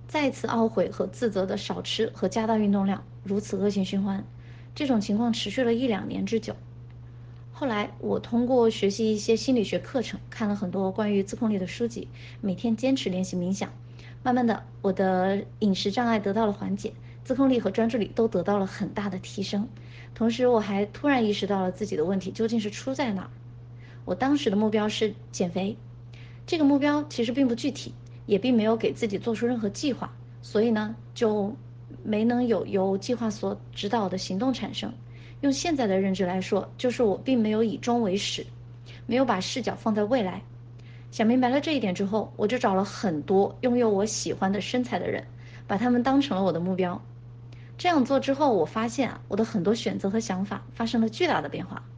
再次懊悔和自责的少吃和加大运动量，如此恶性循环。这种情况持续了1-2年之久。后来，我通过学习一些心理学课程，看了很多关于自控力的书籍，每天坚持练习冥想。慢慢的，我的饮食障碍得到了缓解，自控力和专注力都得到了很大的提升。同时，我还突然意识到了自己的问题究竟是出在哪儿。我当时的目标是减肥，这个目标其实并不具体，也并没有给自己做出任何计划，所以呢，就没能有由计划所指导的行动产生。用现在的认知来说，就是我并没有以终为始，没有把视角放在未来。想明白了这一点之后，我就找了很多拥有我喜欢的身材的人，把他们当成了我的目标。这样做之后，我发现我的很多选择和想法发生了巨大的变化。